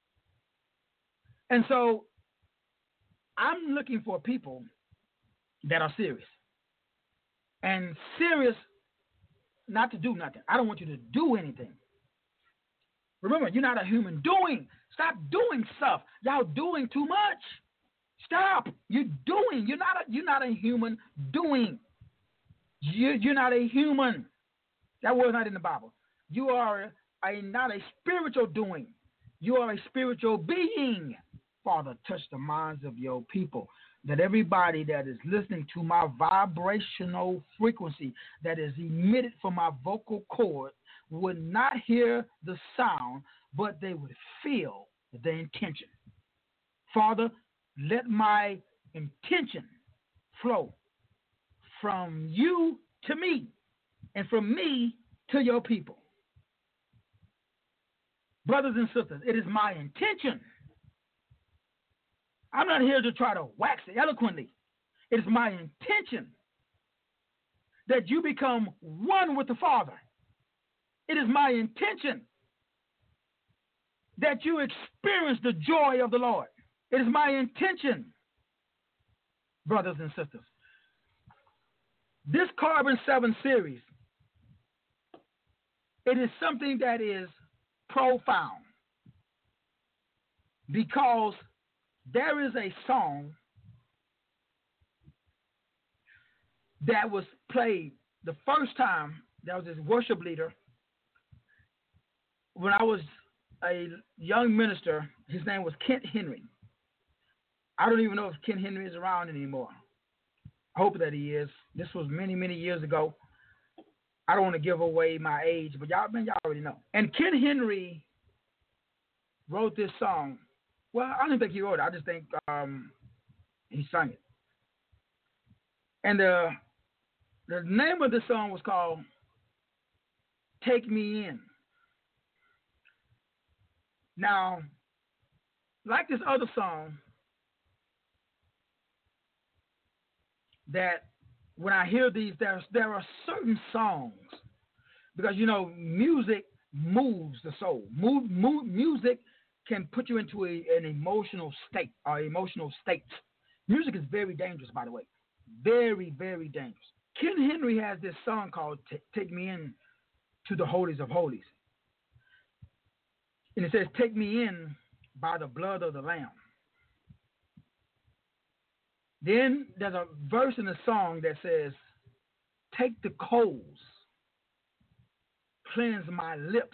And so I'm looking for people that are serious. And serious not to do nothing. I don't want you to do anything. Remember, you're not a human doing. Stop doing stuff. Y'all doing too much. Stop. You're doing. You're not a, you're not a human doing. You're, you're not a human. That word's not in the Bible. You are a, not a spiritual doing. You are a spiritual being. Father, touch the minds of your people. That everybody that is listening to my vibrational frequency that is emitted from my vocal cord would not hear the sound, but they would feel the intention. Father, let my intention flow from you to me and from me to your people. Brothers and sisters, it is my intention. I'm not here to try to wax it eloquently. It is my intention that you become one with the Father. It is my intention that you experience the joy of the Lord. It is my intention, brothers and sisters. This Carbon seven series, it is something that is profound because there is a song that was played the first time. There was this worship leader. When I was a young minister, his name was Kent Henry. I don't even know if Kent Henry is around anymore. I hope that he is. This was many, many years ago. I don't want to give away my age, but y'all, man, y'all already know. And Kent Henry wrote this song. Well, I don't think he wrote it. I just think um, he sang it. And the the name of the song was called Take Me In. Now, like this other song, that when I hear these, there's, there are certain songs, because, you know, music moves the soul. Move, move, music can put you into a, an emotional state or emotional states. Music is very dangerous, by the way. Very, very dangerous. Ken Henry has this song called Take Me In to the Holies of Holies. And it says, take me in by the blood of the Lamb. Then there's a verse in the song that says, take the coals, cleanse my lips,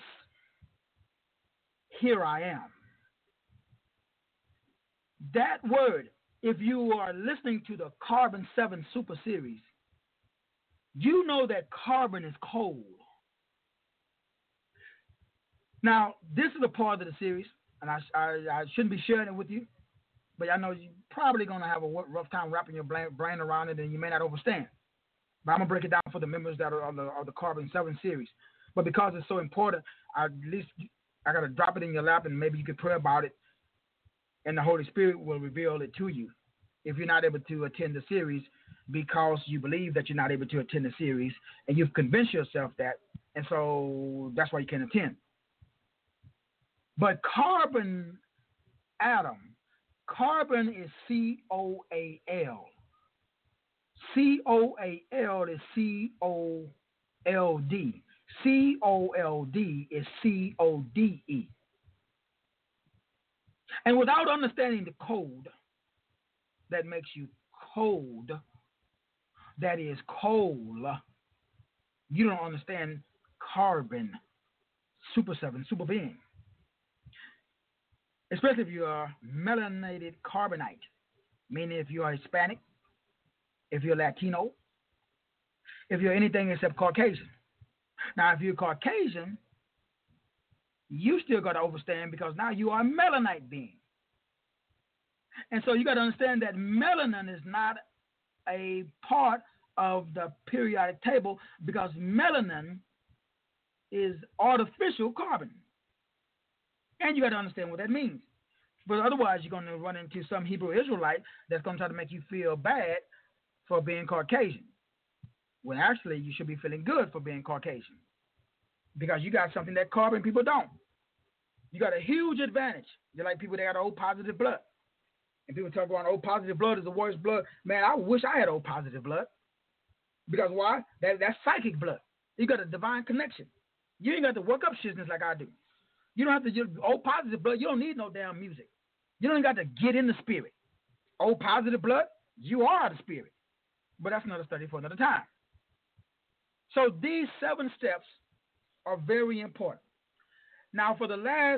here I am. That word, if you are listening to the Carbon seven Super Series, you know that carbon is cold. Now, this is a part of the series, and I, I, I shouldn't be sharing it with you, but I know you're probably going to have a rough time wrapping your brain around it, and you may not understand. But I'm going to break it down for the members that are on the, on the Carbon seven series. But because it's so important, I, at least I got to drop it in your lap, and maybe you could pray about it, and the Holy Spirit will reveal it to you if you're not able to attend the series because you believe that you're not able to attend the series, and you've convinced yourself that, and so that's why you can't attend. But carbon atom, carbon is C O A L. C O A L is C O L D. C O L D is C O D E. And without understanding the code that makes you cold, that is coal, you don't understand carbon, super seven, super being. Especially if you are melanated carbonite, meaning if you are Hispanic, if you're Latino, if you're anything except Caucasian. Now, if you're Caucasian, you still got to understand because now you are a melanite being. And so you got to understand that melanin is not a part of the periodic table because melanin is artificial carbon. And you got to understand what that means. But otherwise, you're going to run into some Hebrew Israelite that's going to try to make you feel bad for being Caucasian. When actually, you should be feeling good for being Caucasian. Because you got something that carbon people don't. You got a huge advantage. You're like people that got O positive blood. And people talk about O positive blood is the worst blood. Man, I wish I had O positive blood. Because why? That, that's psychic blood. You got a divine connection. You ain't got to work up shizness like I do. You don't have to just O positive blood. You don't need no damn music. You don't got to get in the spirit. O positive blood, you are the spirit. But that's another study for another time. So these seven steps are very important. Now, for the last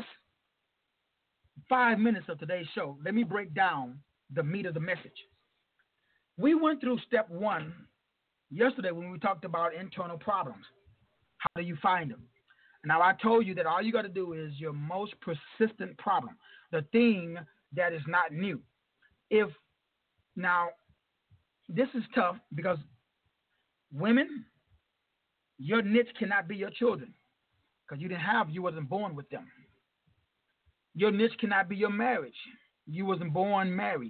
five minutes of today's show, let me break down the meat of the message. We went through step one yesterday when we talked about internal problems. How do you find them? Now, I told you that all you got to do is your most persistent problem, the thing that is not new. If now, this is tough because women, your niche cannot be your children because you didn't have, you wasn't born with them. Your niche cannot be your marriage. You wasn't born married.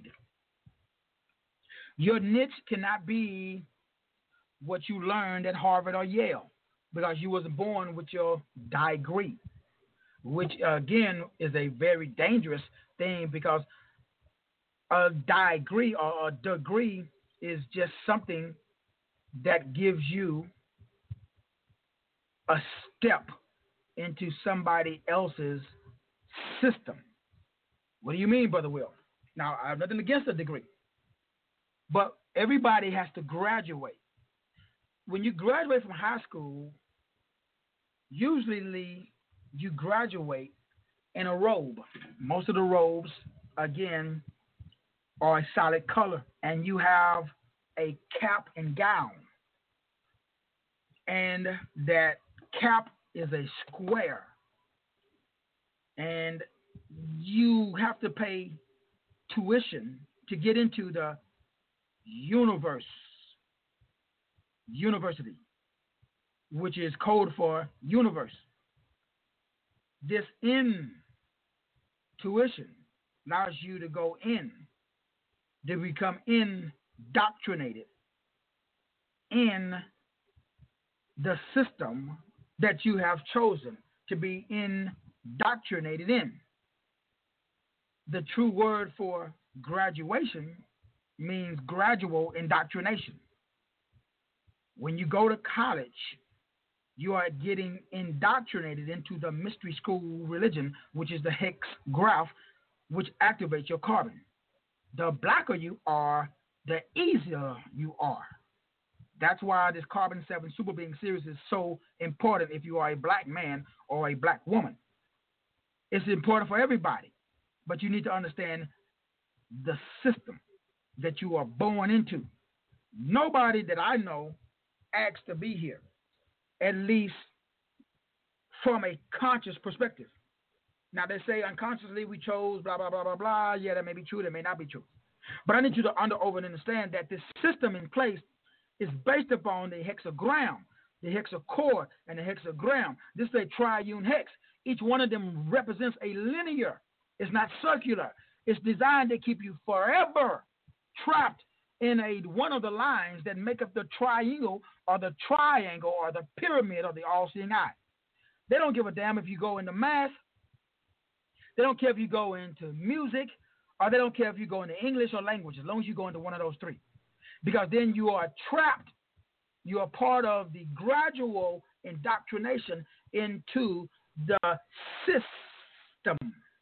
Your niche cannot be what you learned at Harvard or Yale, because you wasn't born with your degree, which again is a very dangerous thing because a degree or a degree is just something that gives you a step into somebody else's system. What do you mean, Brother Will? Now, I have nothing against a degree, but everybody has to graduate. When you graduate from high school, usually you graduate in a robe. Most of the robes, again, are a solid color, and you have a cap and gown. And that cap is a square. And you have to pay tuition to get into the universe, university, which is code for universe. This in tuition allows you to go in, to become indoctrinated in the system that you have chosen to be indoctrinated in. The true word for graduation means gradual indoctrination. When you go to college, you are getting indoctrinated into the mystery school religion, which is the hex graph, which activates your carbon. The blacker you are, the easier you are. That's why this Carbon seven Super Being series is so important if you are a black man or a black woman. It's important for everybody, but you need to understand the system. that you are born into. Nobody that I know asks to be here, at least from a conscious perspective. Now, they say unconsciously we chose blah, blah, blah, blah, blah. Yeah, that may be true. That may not be true. But I need you to under over and understand that this system in place is based upon the hexagram, the hexachord, and the hexagram. This is a triune hex. Each one of them represents a linear. It's not circular. It's designed to keep you forever trapped in a one of the lines that make up the triangle or the triangle or the pyramid or the all-seeing eye. They don't give a damn if you go into math. They don't care if you go into music, or they don't care if you go into English or language, as long as you go into one of those three. Because then you are trapped. You are part of the gradual indoctrination into the system,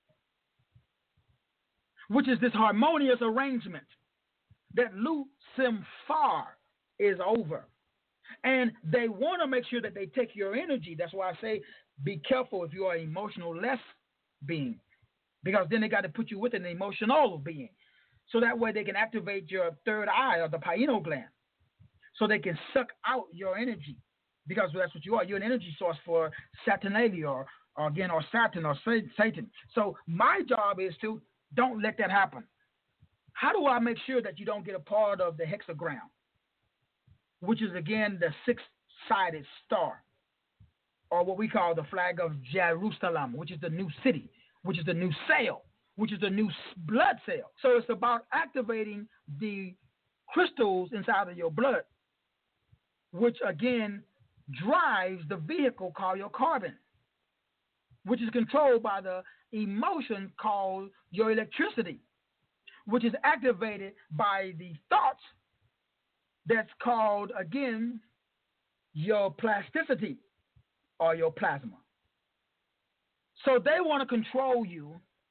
which is this harmonious arrangement that Lucifer is over. And they want to make sure that they take your energy. That's why I say be careful if you are an emotional less being, because then they got to put you with an emotional being. So that way they can activate your third eye or the pineal gland, so they can suck out your energy, because that's what you are. You're an energy source for Saturnalia or, or again, or Saturn or Satan. So my job is to don't let that happen. How do I make sure that you don't get a part of the hexagram, which is again the six-sided star, or what we call the flag of Jerusalem, which is the new city, which is the new cell, which is the new blood cell. So it's about activating the crystals inside of your blood, which again drives the vehicle called your carbon, which is controlled by the emotion called your electricity, which is activated by the thoughts that's called, again, your plasticity or your plasma. So they want to control you,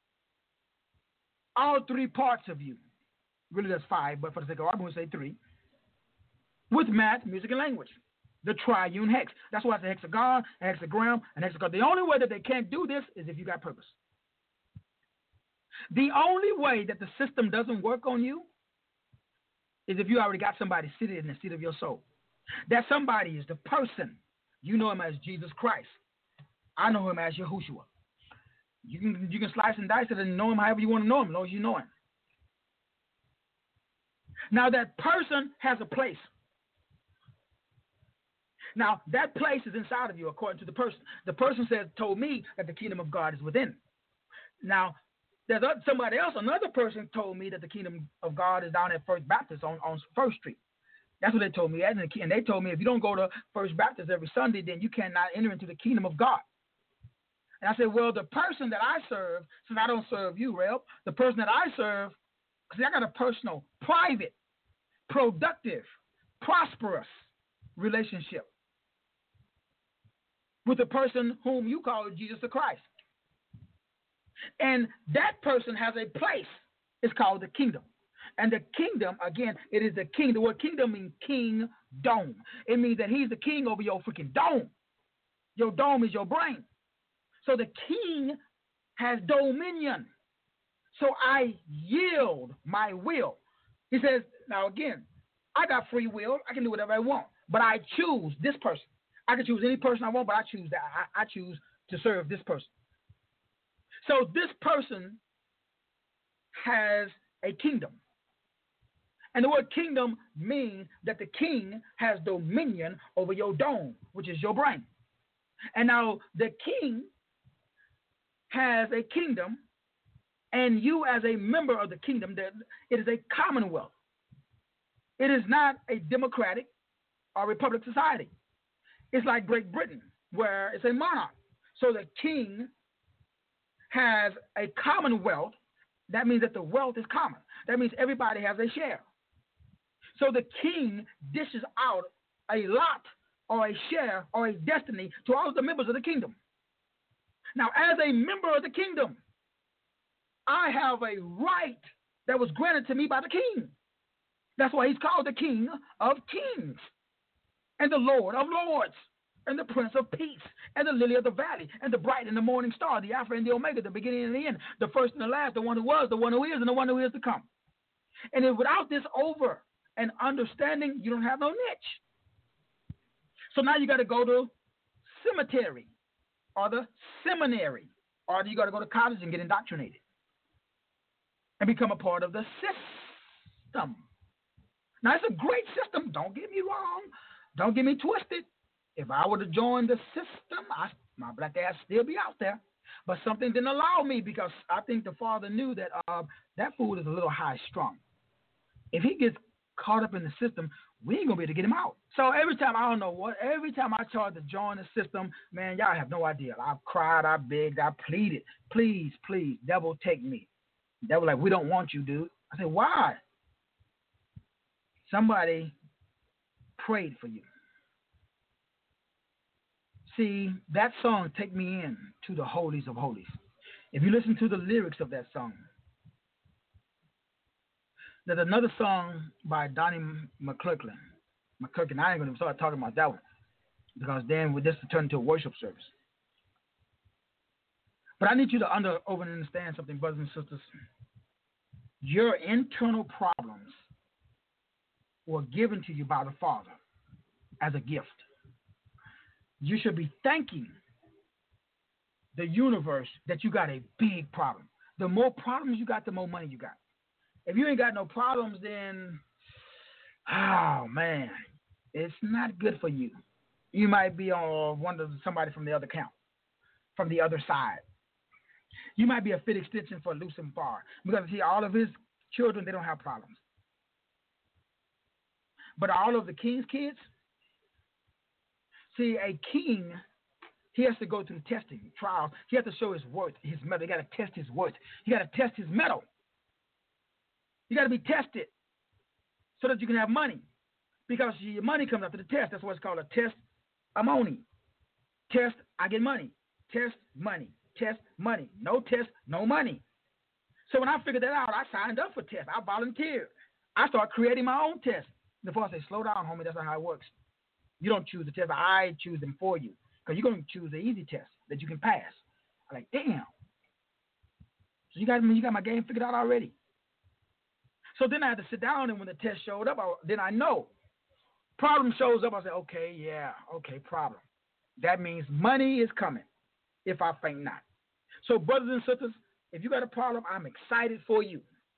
all three parts of you. Really, that's five, but for the sake of argument, we say three. With math, music, and language. The triune hex. That's why it's a hexagon, a hexagram, and hexagon. The only way that they can't do this is if you got purpose. The only way that the system doesn't work on you is if you already got somebody seated in the seat of your soul. That somebody is the person. You know him as Jesus Christ. I know him as Yahushua. You can you can slice and dice it and know him however you want to know him, as long as you know him. Now that person has a place. Now that place is inside of you, according to the person. The person said, told me that the kingdom of God is within. Now there's somebody else, another person told me that the kingdom of God is down at First Baptist on, on First Street. That's what they told me. And they told me if you don't go to First Baptist every Sunday, then you cannot enter into the kingdom of God. And I said, well, the person that I serve, since I don't serve you, Reb, the person that I serve, because I got a personal, private, productive, prosperous relationship with the person whom you call Jesus the Christ. And that person has a place. It's called the kingdom. And the kingdom, again, it is the king. The word kingdom means king dome. It means that he's the king over your freaking dome. Your dome is your brain. So the king has dominion. So I yield my will. He says, now again, I got free will. I can do whatever I want. But I choose this person. I can choose any person I want, but I choose that. I, I choose to serve this person. So this person has a kingdom. And the word kingdom means that the king has dominion over your dome, which is your brain. And now the king has a kingdom, and you as a member of the kingdom, it is a commonwealth. It is not a democratic or republic society. It's like Great Britain, where it's a monarch. So the king has a commonwealth. That means that the wealth is common. That means everybody has a share. So the king dishes out a lot or a share or a destiny to all of the members of the kingdom. Now, as a member of the kingdom, I have a right that was granted to me by the king. That's why he's called the King of Kings and the Lord of Lords and the Prince of Peace and the Lily of the Valley and the bright and the morning star, the Alpha and the Omega, the beginning and the end, the first and the last, the one who was, the one who is, and the one who is to come. And then without this over and understanding, you don't have no niche. So now you got to go to cemetery or the seminary, or you got to go to college and get indoctrinated and become a part of the system. Now, it's a great system. Don't get me wrong. Don't get me twisted. If I were to join the system, I, my black ass still be out there. But something didn't allow me because I think the father knew that uh, that fool is a little high strung. If he gets caught up in the system, we ain't going to be able to get him out. So every time, I don't know what, every time I tried to join the system, man, y'all have no idea. I've cried, I begged, I pleaded. Please, please, devil, take me. They were like, we don't want you, dude. I said, why? Somebody prayed for you. See, that song, Take Me In to the Holies of Holies. If you listen to the lyrics of that song, there's another song by Donnie McClurkin. McClurkin, I ain't going to start talking about that one because then we just turn into a worship service. But I need you to under, over and understand something, brothers and sisters. Your internal problems were given to you by the Father as a gift. You should be thanking the universe that you got a big problem. The more problems you got, the more money you got. If you ain't got no problems, then, oh, man, it's not good for you. You might be on one of somebody from the other camp, from the other side. You might be a fit extension for Lucien Barr because, see, all of his children, they don't have problems. But all of the king's kids, see, a king, he has to go through testing, trials. He has to show his worth, his metal. You got to test his worth. You got to test his metal. You got to be tested so that you can have money. Because your money comes after the test. That's what's called a test amoni. Test, I get money. Test, money. Test, money. No test, no money. So when I figured that out, I signed up for tests. I volunteered. I started creating my own tests. The boss said, slow down, homie. That's not how it works. You don't choose the test. I choose them for you. Because you're going to choose the easy test that you can pass. I'm like, damn. So you got, you got my game figured out already. So then I had to sit down, and when the test showed up, I, then I know. Problem shows up, I say, okay, yeah, okay, problem. That means money is coming if I faint not. So brothers and sisters, if you got a problem, I'm excited for you.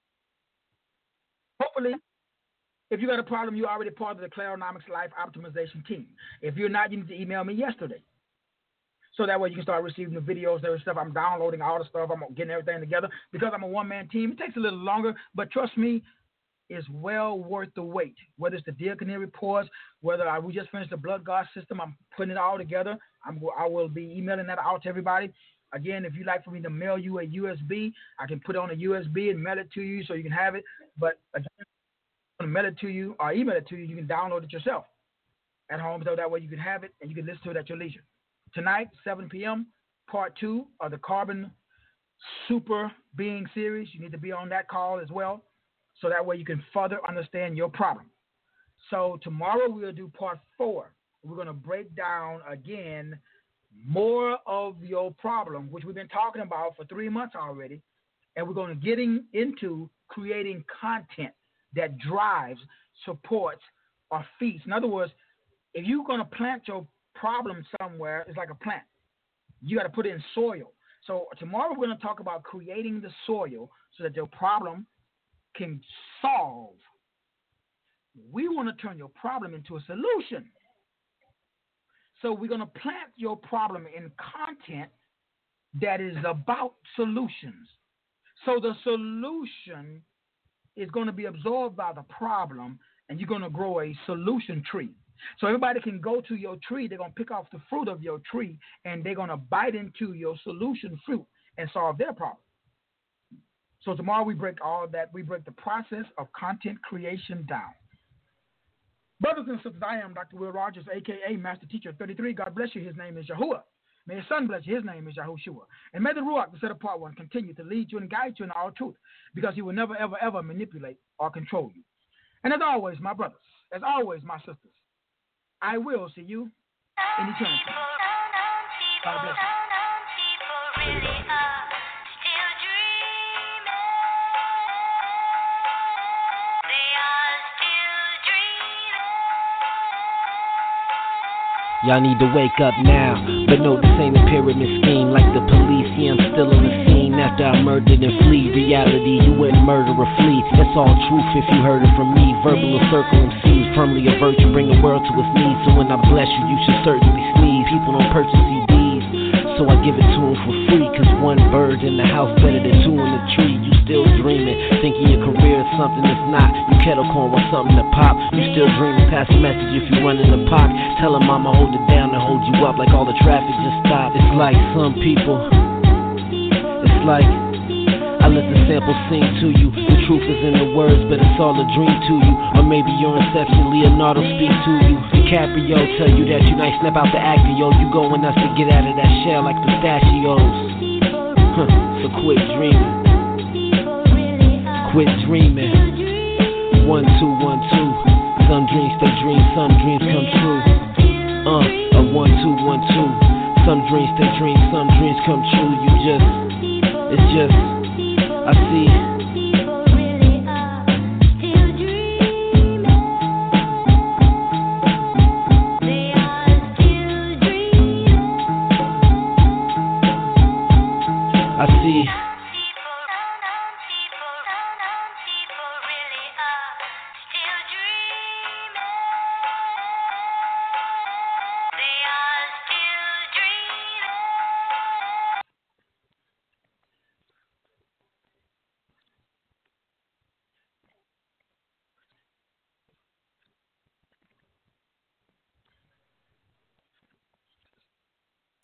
Hopefully, if you got a problem, you're already part of the Claronomics Life Optimization team. If you're not, you need to email me yesterday. So that way you can start receiving the videos, there stuff. I'm downloading all the stuff. I'm getting everything together. Because I'm a one-man team, it takes a little longer. But trust me, it's well worth the wait. Whether it's the Dear reports, whether I, we just finished the Blood God system, I'm putting it all together. I'm, I will be emailing that out to everybody. Again, if you'd like for me to mail you a U S B, I can put it on a U S B and mail it to you so you can have it. But again, I'm going to mail it to you or email it to you. You can download it yourself at home so that way you can have it and you can listen to it at your leisure. Tonight, seven p.m., part two of the Carbon Super Being series. You need to be on that call as well so that way you can further understand your problem. So tomorrow we'll do part four. We're going to break down again more of your problem, which we've been talking about for three months already, and we're going to get in, into creating content that drives, supports, or feeds. In other words, if you're going to plant your problem somewhere, it's like a plant. You got to put it in soil. So tomorrow we're going to talk about creating the soil so that your problem can solve. We want to turn your problem into a solution. So we're going to plant your problem in content that is about solutions. So the solution is going to be absorbed by the problem, and you're going to grow a solution tree. So everybody can go to your tree. They're going to pick off the fruit of your tree, and they're going to bite into your solution fruit and solve their problem. So tomorrow we break all that. We break the process of content creation down. Brothers and sisters, I am Doctor Will Rogers, a k a. Master Teacher thirty-three. God bless you. His name is Yahuwah. May his son bless you. His name is Yahushua. And may the Ruach, the set apart one, continue to lead you and guide you in all truth, because he will never, ever, ever manipulate or control you. And as always, my brothers, as always, my sisters, I will see you in eternity. God bless you. Y'all need to wake up now. But no, this ain't a pyramid scheme like the police. Yeah, I'm still on the scene after I murdered and flee. Reality, you wouldn't murder or flee. That's all truth if you heard it from me. Verbal or circle M Cs, firmly a virtue, bring the world to its knees. So when I bless you, you should certainly sneeze. People don't purchase C Ds, so I give it to them for free. Cause one bird in the house better than two in the tree. You still dreaming, thinking your career is something that's not. You kettle corn with something to pop. You still dreaming, pass a message if you run in the park. Tell them I'ma hold it down and hold you up like all the traffic just stopped. It's like some people, it's like I let the sample sing to you. The truth is in the words, but it's all a dream to you. Or maybe your inception, Leonardo speak to you. DiCaprio tell you that you nice, snap out the actor, yo. You going nuts to get out of that shell like pistachios. Huh, so quit dreaming. Quit dreaming. One, two, one, two. Some dreams stay dreams, some dreams come true. Uh, a one, two, one, two. Some dreams stay dreams, some dreams come true.